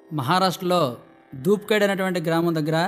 మహారాష్ట్రలో ధూప్ఖేడ్ అనేటువంటి గ్రామం దగ్గర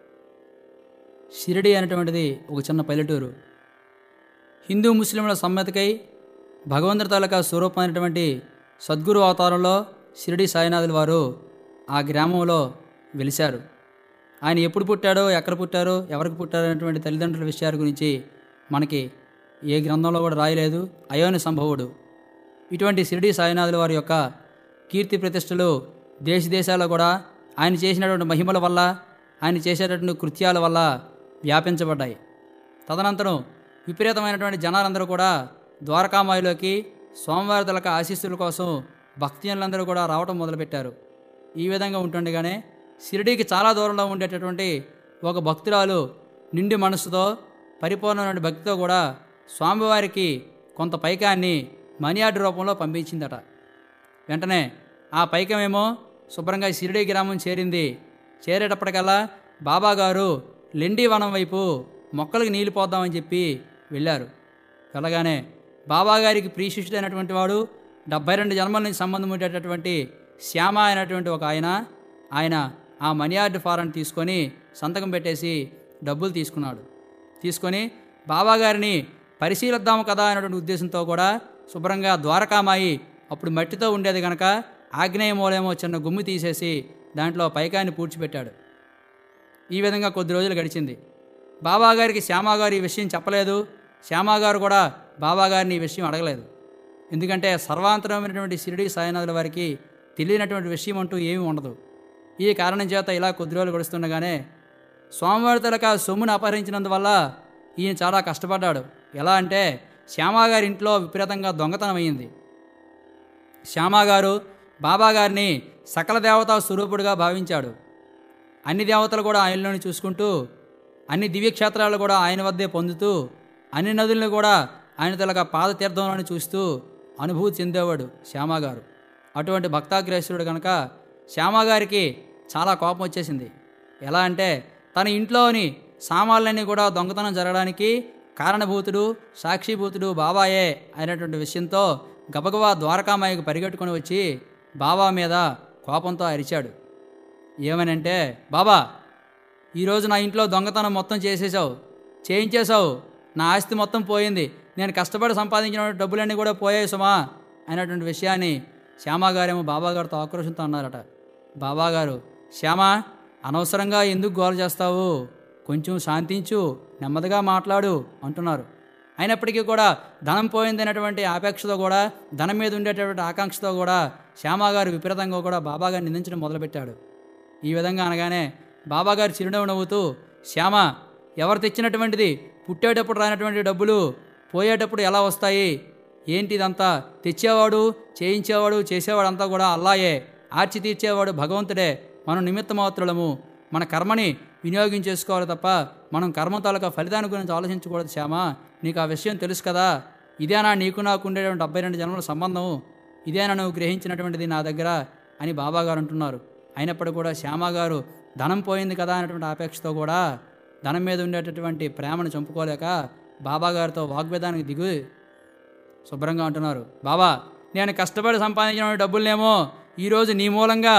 షిరిడి అనేటువంటిది ఒక చిన్న పల్లెటూరు. హిందూ ముస్లింల సమ్మతికై భగవంతుడి తాలూకా స్వరూపమైనటువంటి సద్గురు అవతారంలో షిరిడి సాయినాథుల వారు ఆ గ్రామంలో వెలిశారు. ఆయన ఎప్పుడు పుట్టాడో, ఎక్కడ పుట్టారో, ఎవరికి పుట్టారో అనేటువంటి తల్లిదండ్రుల విషయాల గురించి మనకి ఏ గ్రంథంలో కూడా రాయలేదు. అయోని సంభవుడు. ఇటువంటి షిరిడి సాయినాథుల వారి యొక్క కీర్తి ప్రతిష్టలు దేశ దేశాల్లో కూడా ఆయన చేసినటువంటి మహిమల వల్ల, ఆయన చేసేటటువంటి కృత్యాల వల్ల వ్యాపించబడ్డాయి. తదనంతరం విపరీతమైనటువంటి జనాలందరూ కూడా ద్వారకామాయిలోకి స్వామివారి తలక ఆశీస్సుల కోసం భక్తిజనులందరూ కూడా రావటం మొదలుపెట్టారు. ఈ విధంగా ఉంటుండగానే షిరిడీకి చాలా దూరంలో ఉండేటటువంటి ఒక భక్తురాలు నిండి మనసుతో, పరిపూర్ణమైన భక్తితో కూడా స్వామివారికి కొంత పైకాన్ని మనీ ఆర్డర్ రూపంలో పంపించిందట. వెంటనే ఆ పైకమేమో శుభ్రంగా షిరిడీ గ్రామం చేరింది. చేరేటప్పటికల్లా బాబాగారు లెండి వనం వైపు మొక్కలకు నీళ్ళు పోద్దామని చెప్పి వెళ్ళారు. వెళ్ళగానే బాబాగారికి ప్రియశిష్యుడైనటువంటి వాడు 72 జన్మల నుంచి సంబంధం ఉండేటటువంటి శ్యామ అయినటువంటి ఒక ఆయన ఆ మనీ ఆర్డర్ ఫారం తీసుకొని సంతకం పెట్టేసి డబ్బులు తీసుకున్నాడు. తీసుకొని బాబాగారిని పరిశీలిద్దాము కదా అనేటువంటి ఉద్దేశంతో కూడా శుభ్రంగా ద్వారకామాయి అప్పుడు మట్టితో ఉండేది కనుక ఆగ్నేయ మూలేమో చిన్న గుమ్మి తీసేసి దాంట్లో పైకాన్ని పూడ్చిపెట్టాడు. ఈ విధంగా కొద్ది రోజులు గడిచింది. బాబాగారికి శ్యామాగారు ఈ విషయం చెప్పలేదు. శ్యామాగారు కూడా బాబాగారిని ఈ విషయం అడగలేదు. ఎందుకంటే సర్వాంతరమైనటువంటి షిరిడి సాయినాథుల వారికి తెలియనటువంటి విషయం అంటూ ఏమీ ఉండదు. ఈ కారణం చేత ఇలా కొద్ది రోజులు గడుస్తుండగానే స్వామివారి తలక సొమ్మును అపహరించినందువల్ల ఈయన చాలా కష్టపడ్డాడు. ఎలా అంటే శ్యామాగారి ఇంట్లో విపరీతంగా దొంగతనం అయ్యింది. శ్యామాగారు బాబాగారిని సకల దేవతా స్వరూపుడుగా భావించాడు. అన్ని దేవతలు కూడా ఆయనలోని చూసుకుంటూ, అన్ని దివ్యక్షేత్రాలు కూడా ఆయన వద్దే పొందుతూ, అన్ని నదులను కూడా ఆయన తలక పాదతీర్థంలోని చూస్తూ అనుభూతి చెందేవాడు శ్యామాగారు. అటువంటి భక్తాగ్రేసుడు కనుక శ్యామాగారికి చాలా కోపం వచ్చేసింది. ఎలా అంటే తన ఇంట్లోని సామాన్లన్నీ కూడా దొంగతనం జరగడానికి కారణభూతుడు, సాక్షిభూతుడు బాబాయే అయినటువంటి విషయంతో గబగబా ద్వారకామాయికి పరిగెట్టుకొని వచ్చి బాబా మీద కోపంతో అరిచాడు. ఏమనంటే, బాబా, ఈరోజు నా ఇంట్లో దొంగతనం మొత్తం చేయించేశావు, నా ఆస్తి మొత్తం పోయింది, నేను కష్టపడి సంపాదించిన డబ్బులన్నీ కూడా పోయాయి సుమా అనేటువంటి విషయాన్ని శ్యామాగారేమో బాబాగారితో ఆక్రోషంతో అన్నారట. బాబాగారు, శ్యామా, అనవసరంగా ఎందుకు గోల చేస్తావు, కొంచెం శాంతించు, నెమ్మదిగా మాట్లాడు అంటున్నారు. అయినప్పటికీ కూడా ధనం పోయిందనేటువంటి ఆపేక్షతో కూడా, ధనం మీద ఉండేటటువంటి ఆకాంక్షతో కూడా శ్యామాగారు విపరీతంగా కూడా బాబాగారిని నిందించడం మొదలుపెట్టాడు. ఈ విధంగా అనగానే బాబాగారు చిరునవ్వు నవ్వుతూ, శ్యామ, ఎవరు తెచ్చినటువంటిది? పుట్టేటప్పుడు రానటువంటి డబ్బులు పోయేటప్పుడు ఎలా వస్తాయి? ఏంటి ఇదంతా? తెచ్చేవాడు, చేయించేవాడు, చేసేవాడు అంతా కూడా అల్లాయే, ఆర్చి తీర్చేవాడు భగవంతుడే. మనం నిమిత్తమాత్రులము, మన కర్మని వినియోగించేసుకోవాలి తప్ప మనం కర్మ తాలూకా ఫలితాన్ని గురించి ఆలోచించకూడదు. శ్యామ, నీకు ఆ విషయం తెలుసు కదా. ఇదేనా నీకు నాకు ఉండేటువంటి 72 జన్మల సంబంధం? ఇదేనా నువ్వు గ్రహించినటువంటిది నా దగ్గర అని బాబాగారు అంటున్నారు. అయినప్పటికీ కూడా శ్యామాగారు ధనం పోయింది కదా అనేటువంటి ఆపేక్షతో కూడా ధనం మీద ఉండేటటువంటి ప్రేమను చంపుకోలేక బాబాగారితో వాగ్వేదానికి దిగు శుభ్రంగా అంటున్నారు. బాబా, నేను కష్టపడి సంపాదించిన డబ్బులనేమో ఈరోజు నీ మూలంగా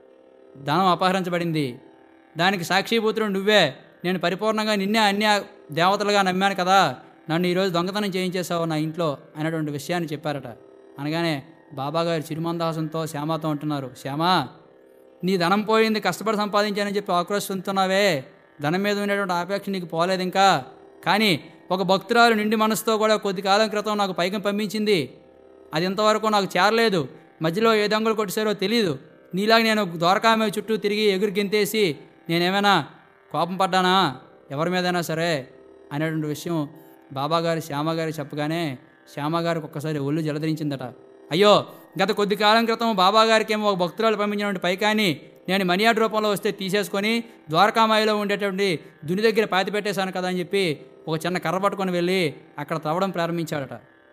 ధనం అపహరించబడింది. దానికి సాక్షిభూతుడు నువ్వే. నేను పరిపూర్ణంగా నిన్నే అన్య దేవతలుగా నమ్మాను కదా, నన్ను ఈరోజు దొంగతనం చేయించేసావు నా ఇంట్లో అనేటువంటి విషయాన్ని చెప్పారట. అనగానే బాబాగారు చిరుమందహాసంతో శ్యామతో అంటున్నారు, శ్యామా, నీ ధనం పోయింది, కష్టపడి సంపాదించానని చెప్పి ఆక్రోశిస్తున్నావే, ధనం మీద ఉండేటువంటి ఆపేక్ష నీకు పోలేదు ఇంకా. కానీ ఒక భక్తురాలు నిండి మనసుతో కూడా కొద్ది కాలం క్రితం నాకు పైకం పంపించింది. అది ఇంతవరకు నాకు చేరలేదు. మధ్యలో ఏ దొంగలు కొట్టేశారో తెలియదు. నీలాగా నేను ద్వారకామాయి చుట్టూ తిరిగి ఎగురు గెంతేసి నేనేమైనా కోపం పడ్డానా ఎవరి మీదైనా సరే అనేటువంటి విషయం బాబాగారు శ్యామగారు చెప్పగానే శ్యామగారికి ఒక్కసారి ఒళ్ళు జలధరించిందట. అయ్యో, గత కొద్ది కాలం క్రితం బాబాగారికి ఏమో ఒక భక్తురాలు పంపించినటువంటి పైకాన్ని నేను మనీ ఆర్డర్ రూపంలో వస్తే తీసేసుకొని ద్వారకామాయిలో ఉండేటువంటి దుని దగ్గర పాతి పెట్టేశాను కదా అని చెప్పి ఒక చిన్న కర్ర పట్టుకొని వెళ్ళి అక్కడ తవ్వడం ప్రారంభించాడట.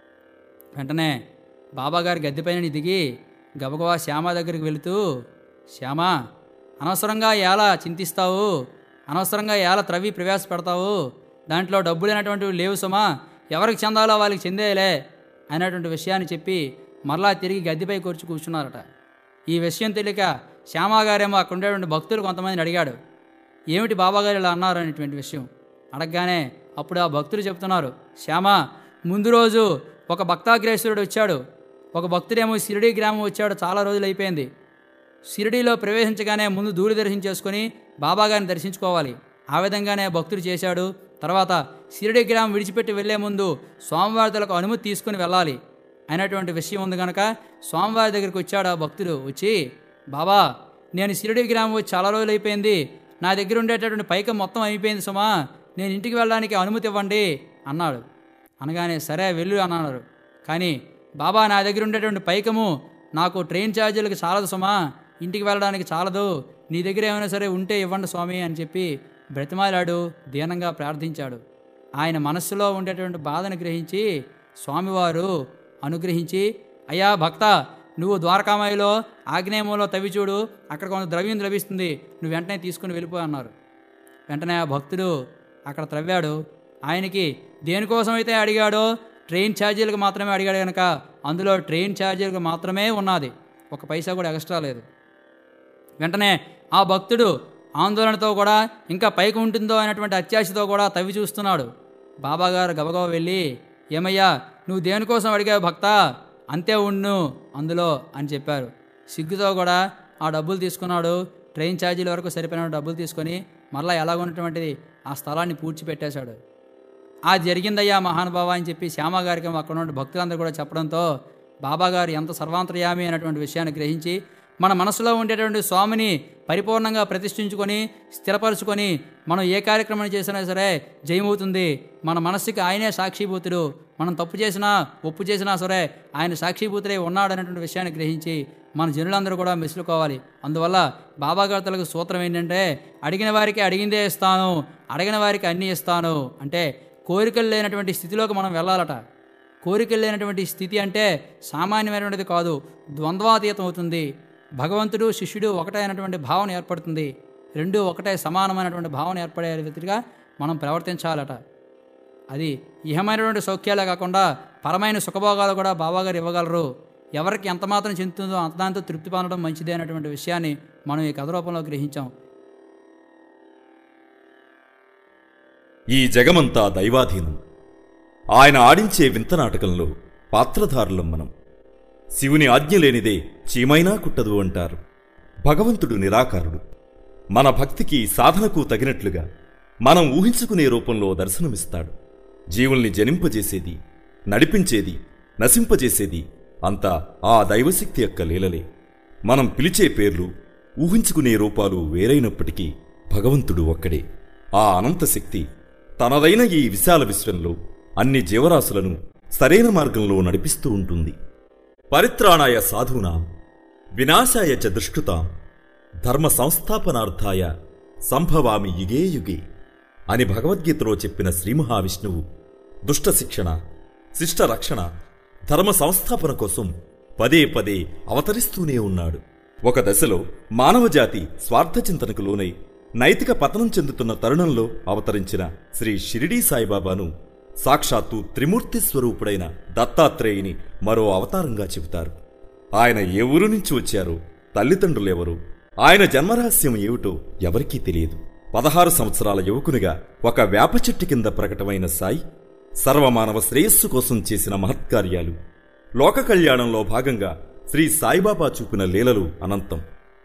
వెంటనే బాబాగారి గద్దెపైన దిగి గబగబా శ్యామ దగ్గరికి వెళుతూ, శ్యామ, అనవసరంగా ఎలా చింతిస్తావు, అనవసరంగా ఎలా త్రవ్వి ప్రవేశపెడతావు, దాంట్లో డబ్బులైనటువంటివి లేవు సుమా, ఎవరికి చెందాలో వాళ్ళకి చెందేయలే అనేటువంటి విషయాన్ని చెప్పి మరలా తిరిగి గద్దెపై కూర్చున్నారట. ఈ విషయం తెలియక శ్యామాగారేమో అక్కడ ఉండేటువంటి భక్తులు కొంతమందిని అడిగాడు, ఏమిటి బాబాగారు ఇలా అన్నారు అనేటువంటి విషయం. అడగగానే అప్పుడు ఆ భక్తులు చెప్తున్నారు, శ్యామ, ముందు రోజు ఒక భక్తాగ్రేశ్వరుడు వచ్చాడు. ఒక భక్తుడేమో షిరిడీ గ్రామం వచ్చాడు, చాలా రోజులు అయిపోయింది. షిరిడీలో ప్రవేశించగానే ముందు ధూళి దర్శనం చేసుకొని బాబాగారిని దర్శించుకోవాలి. ఆ విధంగానే భక్తుడు చేశాడు. తర్వాత షిరిడీ గ్రామం విడిచిపెట్టి వెళ్లే ముందు స్వామివారికి అనుమతి తీసుకుని వెళ్ళాలి అనేటువంటి విషయం ఉంది కనుక స్వామివారి దగ్గరికి వచ్చాడు ఆ భక్తుడు. వచ్చి, బాబా, నేను షిరిడీ గ్రామం వచ్చి చాలా రోజులు అయిపోయింది, నా దగ్గర ఉండేటటువంటి పైకం మొత్తం అయిపోయింది సుమా, నేను ఇంటికి వెళ్ళడానికి అనుమతి ఇవ్వండి అన్నాడు. అనగానే సరే వెళ్ళు అన్నారు. కానీ బాబా, నా దగ్గర ఉండేటువంటి పైకము నాకు ట్రైన్ ఛార్జీలకు చాలదు సుమా, ఇంటికి వెళ్ళడానికి చాలదు, నీ దగ్గర ఏమైనా సరే ఉంటే ఇవ్వండి స్వామి అని చెప్పి బ్రతిమాలాడు, దీనంగా ప్రార్థించాడు. ఆయన మనస్సులో ఉండేటువంటి బాధను గ్రహించి స్వామివారు అనుగ్రహించి, అయ్యా భక్త, నువ్వు ద్వారకామాయిలో ఆగ్నేయంలో తవ్వి చూడు, అక్కడ కొంత ద్రవ్యం లభిస్తుంది, నువ్వు వెంటనే తీసుకుని వెళ్ళిపో అన్నారు. వెంటనే ఆ భక్తుడు అక్కడ త్రవ్వాడు. ఆయనకి దేనికోసం అయితే అడిగాడో ట్రైన్ ఛార్జీలకు మాత్రమే అడిగాడు కనుక అందులో ట్రైన్ ఛార్జీలకు మాత్రమే ఉన్నది, ఒక పైసా కూడా ఎక్స్ట్రా లేదు. వెంటనే ఆ భక్తుడు ఆందోళనతో కూడా ఇంకా పైకి ఉంటుందో అనేటువంటి అత్యాశతో కూడా తవ్వి చూస్తున్నాడు. బాబాగారు గబగబా వెళ్ళి, ఏమయ్యా, నువ్వు దేనికోసం అడిగావు భక్త, అంతే ఉండు అందులో అని చెప్పారు. సిగ్గుతో కూడా ఆ డబ్బులు తీసుకున్నాడు. ట్రైన్ ఛార్జీల వరకు సరిపోయిన డబ్బులు తీసుకొని మరలా ఎలాగున్నటువంటిది ఆ స్థలాన్ని పూడ్చిపెట్టేశాడు. అది జరిగిందయ్యా మహానుభావ అని చెప్పి శ్యామగారికి అక్కడ ఉన్న భక్తులందరూ కూడా చెప్పడంతో బాబాగారు ఎంత సర్వాంతర్యామి అనేటువంటి విషయాన్ని గ్రహించి మన మనసులో ఉండేటువంటి స్వామిని పరిపూర్ణంగా ప్రతిష్ఠించుకొని స్థిరపరుచుకొని మనం ఏ కార్యక్రమం చేసినా సరే జయమవుతుంది. మన మనస్సుకి ఆయనే సాక్షిభూతుడు, మనం తప్పు చేసినా ఒప్పు చేసినా సరే ఆయన సాక్షిభూతులై ఉన్నాడు అనేటువంటి విషయాన్ని గ్రహించి మన జనులందరూ కూడా మెసులుకోవాలి. అందువల్ల బాబాగారు తలకు సూత్రం ఏంటంటే, అడిగిన వారికి అడిగిందే ఇస్తాను, అడిగిన వారికి అన్నీ ఇస్తాను. అంటే కోరికలు లేనటువంటి స్థితిలోకి మనం వెళ్ళాలట. కోరికలు లేనటువంటి స్థితి అంటే సామాన్యమైనటువంటిది కాదు, ద్వంద్వాతీతం అవుతుంది. భగవంతుడు శిష్యుడు ఒకటే అయినటువంటి భావన ఏర్పడుతుంది. రెండూ ఒకటే సమానమైనటువంటి భావన ఏర్పడే రీతిగా మనం ప్రవర్తించాలట. అది ఇహమైనటువంటి సౌఖ్యాలే కాకుండా పరమైన సుఖభోగాలు కూడా బాబాగారు ఇవ్వగలరు. ఎవరికి ఎంత మాత్రం చెందుతుందో అంత దాంతో తృప్తి పొందడం మంచిదే అనేటువంటి విషయాన్ని మనం ఈ కథ రూపంలో గ్రహించాం. ఈ జగమంతా దైవాధీనం. ఆయన ఆడించే వింత నాటకంలో పాత్రధారులం మనం. శివుని ఆజ్ఞ లేనిదే చీమైనా కుట్టదు అంటారు. భగవంతుడు నిరాకారుడు. మన భక్తికి సాధనకు తగినట్లుగా మనం ఊహించుకునే రూపంలో దర్శనమిస్తాడు. జీవుల్ని జనింపజేసేది, నడిపించేది, నశింపజేసేది అంతా ఆ దైవశక్తి యొక్క లీలలే. మనం పిలిచే పేర్లు, ఊహించుకునే రూపాలు వేరైనప్పటికీ భగవంతుడు ఒక్కడే. ఆ అనంతశక్తి తనదైన ఈ విశాల విశ్వంలో అన్ని జీవరాశులను సరైన మార్గంలో నడిపిస్తూ ఉంటుంది. పరిత్రాణాయ సాధూనాం వినాశాయ చ దుష్కృతాం ధర్మ సంస్థాపనార్థాయ సంభవామి యుగే యుగే అని భగవద్గీతలో చెప్పిన శ్రీ మహావిష్ణువు దుష్ట శిక్షణ, శిష్ట రక్షణ, ధర్మ సంస్థాపన కోసం పదే పదే అవతరిస్తూనే ఉన్నాడు. ఒక దశలో మానవజాతి స్వార్థచింతనకు లోనై నైతిక పతనం చెందుతున్న తరుణంలో అవతరించిన శ్రీ షిరిడీ సాయిబాబాను సాక్షాత్తు త్రిమూర్తి స్వరూపుడైన దత్తాత్రేయుని మరో అవతారంగా చెబుతారు. ఆయన ఏ ఊరు నుంచి వచ్చారో, తల్లిదండ్రులెవరో, ఆయన జన్మరహస్యం ఏమిటో ఎవరికీ తెలియదు. 16 సంవత్సరాల యువకునిగా ఒక వేప చెట్టు కింద ప్రకటమైన సాయి సర్వమానవ శ్రేయస్సు కోసం చేసిన మహత్కార్యాలు, లోక కళ్యాణంలో భాగంగా శ్రీ సాయిబాబా చూపిన లీలలు అనంతం.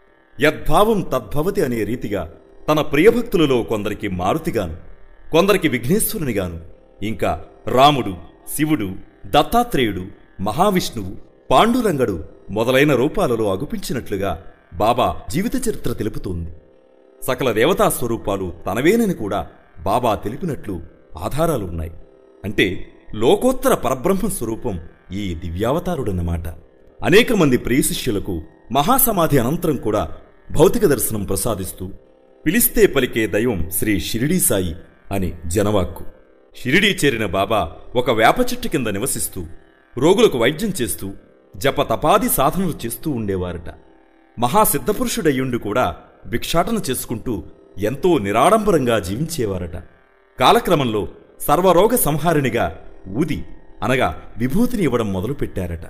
యద్భావం తద్భవతి అనే రీతిగా తన ప్రియభక్తులలో కొందరికి మారుతిగాను, కొందరికి విఘ్నేశ్వరునిగాను, ఇంకా రాముడు, శివుడు, దత్తాత్రేయుడు, మహావిష్ణువు, పాండురంగడు మొదలైన రూపాలలో అగుపించినట్లుగా బాబా జీవిత చరిత్ర తెలుపుతోంది. సకల దేవతా స్వరూపాలు తనవేనని కూడా బాబా తెలిపినట్లు ఆధారాలున్నాయి. అంటే లోకోత్తర పరబ్రహ్మ స్వరూపం ఈ దివ్యావతారుడన్నమాట. అనేక మంది ప్రియశిష్యులకు మహాసమాధి అనంతరం కూడా భౌతిక దర్శనం ప్రసాదిస్తూ పిలిస్తే పలికే దైవం శ్రీ షిరిడీ సాయి అని జనవాక్కు. షిరిడీ చేరిన బాబా ఒక వేప చెట్టు కింద నివసిస్తూ రోగులకు వైద్యం చేస్తూ జప తపాది సాధనలు చేస్తూ ఉండేవారట. మహాసిద్ధపురుషుడయ్యుండి కూడా భిక్షాటన చేసుకుంటూ ఎంతో నిరాడంబరంగా జీవించేవారట. కాలక్రమంలో సర్వరోగ సంహారిణిగా ఊది అనగా విభూతిని ఇవ్వడం మొదలుపెట్టారట.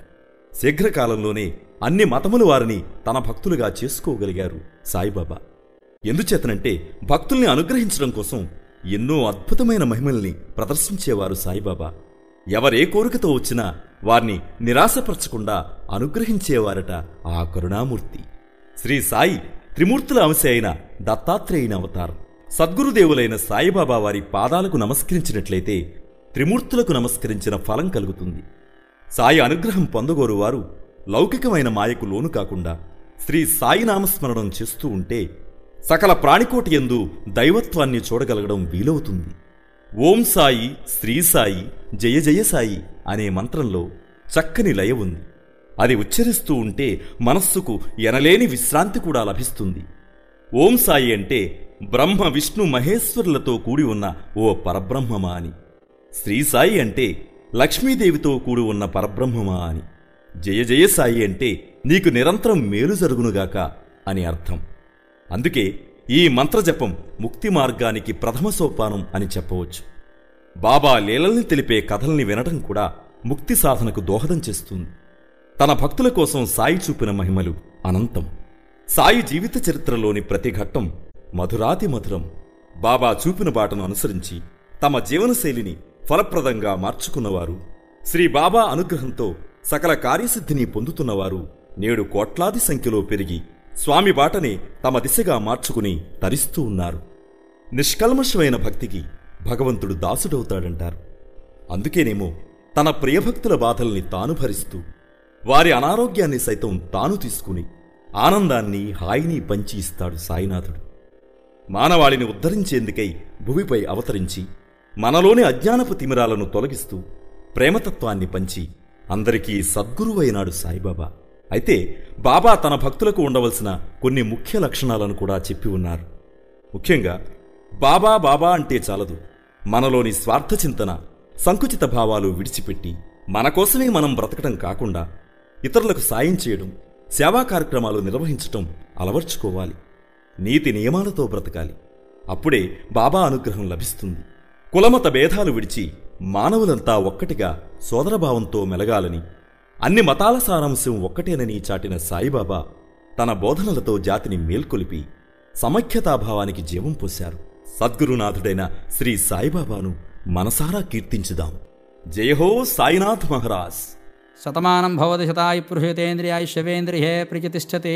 శీఘ్రకాలంలోనే అన్ని మతముల వారిని తన భక్తులుగా చేసుకోగలిగారు సాయిబాబా. ఎందుచేతనంటే భక్తుల్ని అనుగ్రహించడం కోసం ఎన్నో అద్భుతమైన మహిమల్ని ప్రదర్శించేవారు సాయిబాబా. ఎవరే కోరికతో వచ్చినా వారిని నిరాశపరచకుండా అనుగ్రహించేవారట ఆ కరుణామూర్తి. శ్రీ సాయి త్రిమూర్తుల అంశ అయిన దత్తాత్రేయుని అవతారం. సద్గురుదేవులైన సాయిబాబా వారి పాదాలకు నమస్కరించినట్లయితే త్రిమూర్తులకు నమస్కరించిన ఫలం కలుగుతుంది. సాయి అనుగ్రహం పొందగోరు వారు లౌకికమైన మాయకు లోను కాకుండా శ్రీ సాయి నామస్మరణం చేస్తూ ఉంటే సకల ప్రాణికోటి యందు దైవత్వాన్ని చూడగలగడం వీలవుతుంది. ఓం సాయి, శ్రీ సాయి, జయ జయ సాయి అనే మంత్రంలో చక్కని లయ ఉంది. అది ఉచ్చరిస్తూ ఉంటే మనస్సుకు ఎనలేని విశ్రాంతి కూడా లభిస్తుంది. ఓం సాయి అంటే బ్రహ్మ విష్ణు మహేశ్వరులతో కూడి ఉన్న ఓ పరబ్రహ్మమా అని, శ్రీ సాయి అంటే లక్ష్మీదేవితో కూడి ఉన్న పరబ్రహ్మమా అని, జయ జయ సాయి అంటే నీకు నిరంతరం మేలు జరుగునుగాక అని అర్థం. అందుకే ఈ మంత్రజపం ముక్తి మార్గానికి ప్రథమ సోపానం అని చెప్పవచ్చు. బాబా లీలల్ని తెలిపే కథల్ని వినడం కూడా ముక్తి సాధనకు దోహదం చేస్తుంది. తన భక్తుల కోసం సాయి చూపిన మహిమలు అనంతం. సాయి జీవిత చరిత్రలోని ప్రతి ఘట్టం మధురాతి మధురం. బాబా చూపిన బాటను అనుసరించి తమ జీవనశైలిని ఫలప్రదంగా మార్చుకున్నవారు, శ్రీ బాబా అనుగ్రహంతో సకల కార్యసిద్ధిని పొందుతున్నవారు నేడు కోట్లాది సంఖ్యలో పెరిగి స్వామి బాటనే తమ దిశగా మార్చుకుని తరిస్తూ ఉన్నారు. నిష్కల్మషమైన భక్తికి భగవంతుడు దాసుడవుతాడంటారు. అందుకేనేమో తన ప్రియభక్తుల బాధల్ని తాను భరిస్తూ వారి అనారోగ్యాన్ని సైతం తాను తీసుకుని ఆనందాన్ని హాయిని పంచి ఇస్తాడు సాయినాథుడు. మానవాళిని ఉద్ధరించేందుకై భూమిపై అవతరించి మనలోని అజ్ఞానపు తిమిరాలను తొలగిస్తూ ప్రేమతత్వాన్ని పంచి అందరికీ సద్గురువైనాడు సాయిబాబా. అయితే బాబా తన భక్తులకు ఉండవలసిన కొన్ని ముఖ్య లక్షణాలను కూడా చెప్పి ఉన్నారు. ముఖ్యంగా బాబా బాబా అంటే చాలదు. మనలోని స్వార్థ చింతన, సంకుచిత భావాలు విడిచిపెట్టి మన కోసమే మనం బ్రతకటం కాకుండా ఇతరులకు సాయం చేయడం, సేవా కార్యక్రమాలు నిర్వహించటం అలవర్చుకోవాలి. నీతి నియమాలతో బ్రతకాలి. అప్పుడే బాబా అనుగ్రహం లభిస్తుంది. కులమత భేదాలు విడిచి మానవులంతా ఒక్కటిగా సోదరభావంతో మెలగాలని, అన్ని మతాల సారాంశం ఒక్కటేనని చాటిన సాయిబాబా తన బోధనలతో జాతిని మేల్కొలిపి సమైక్యతాభావానికి జీవం పోశారు. సద్గురునాథుడైన శ్రీ సాయిబాబాను మనసారా కీర్తించుదాం. జయహో సాయినాథ్ మహారాజ్. శతమానం భవతి శతాయు పురుషేతేంద్రియాయుష్యవేంద్రియే ప్రతిష్టతే.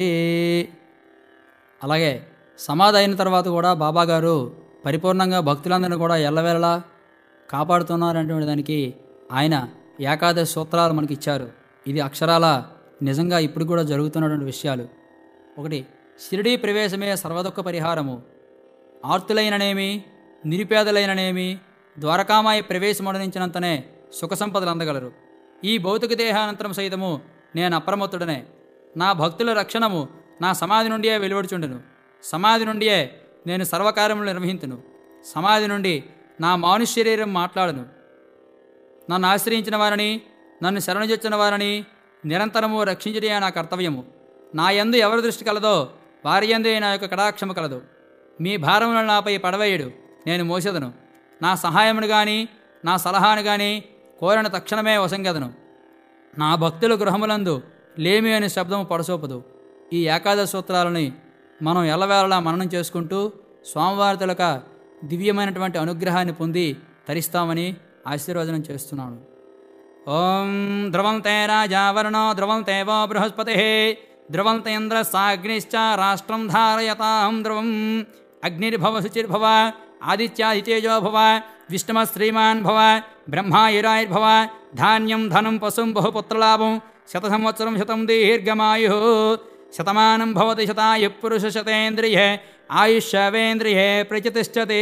అలాగే సమాధి అయిన తర్వాత కూడా బాబాగారు పరిపూర్ణంగా భక్తులందరినీ కూడా ఎల్లవేళలా కాపాడుతున్నారనేటువంటి దానికి ఆయన ఏకాదశి సూత్రాలు మనకి ఇచ్చారు. ఇది అక్షరాల నిజంగా ఇప్పుడు కూడా జరుగుతున్నటువంటి విషయాలు. ఒకటి, షిరిడీ ప్రవేశమే సర్వదుఃఖ పరిహారము. ఆర్తులైననేమి, నిరుపేదలైననేమి ద్వారకామాయి ప్రవేశమడనించినంతనే సుఖ సంపదలు అందగలరు. ఈ భౌతిక దేహానంతరం సైతము నేను అప్రమత్తుడనే. నా భక్తుల రక్షణము నా సమాధి నుండియే వెలువడుచుండును. సమాధి నుండియే నేను సర్వకార్యములు నిర్వహించును. సమాధి నుండి నా మానుష్య శరీరం మాట్లాడును. నన్ను ఆశ్రయించిన వారిని, నన్ను శరణుజొచ్చిన వారిని నిరంతరము రక్షించుటే నా కర్తవ్యము. నా యందు ఎవరి దృష్టి కలదో వారి యందే నా యొక్క కటాక్షము కలదు. మీ భారములను నాపై పడవేయుడు, నేను మోసెదను. నా సహాయమును గాని నా సలహాను గాని కోరిన తక్షణమే వసంగెదను. నా భక్తుల గృహములందు లేమి అనే శబ్దము పడసోపదు. ఈ ఏకాదశి సూత్రాలని మనం ఎల్లవేళలా మననం చేసుకుంటూ స్వామివారి తొలక దివ్యమైనటువంటి అనుగ్రహాన్ని పొంది తరిస్తామని ఆశీర్వచనం చేస్తున్నాను. ఓం ధ్రువంతే రాజావరుణో ధ్రువంతే వో బృహస్పతి ధ్రువంతేంద్ర సాగ్నిశ్చ రాష్ట్రం ధారయతాం ధ్రువం అగ్నిర్భవ శుచిర్భవ ఆదిత్యాదితేజో భవ విష్ణుమ శ్రీమాన్ భవ బ్రహ్మాయురాయుర్భవ ధాన్యం ధనం పశుం బహుపుత్రలాభం శత సంవత్సరం శతం దీర్ఘమాయు శతమానం భవతి శతాయు పురుష శతేంద్రియే ఆయుష్యవేంద్రియే ప్రతిష్టతే.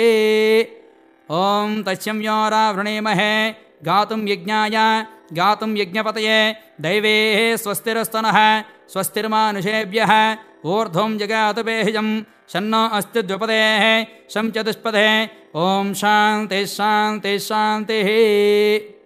ఓం తస్యం వృణీమహే గాతుం యజ్ఞాయ గాతుం యజ్ఞపతయే దైవే స్వస్తిరస్తనః స్వస్తిర్మానుషేభ్యః ఊర్ధ్వం జగాతుబేహిజం షన్నో అస్తి ద్విపదేః శం చతుష్పదే. ఓం శాంతి శాంతి శాంతి.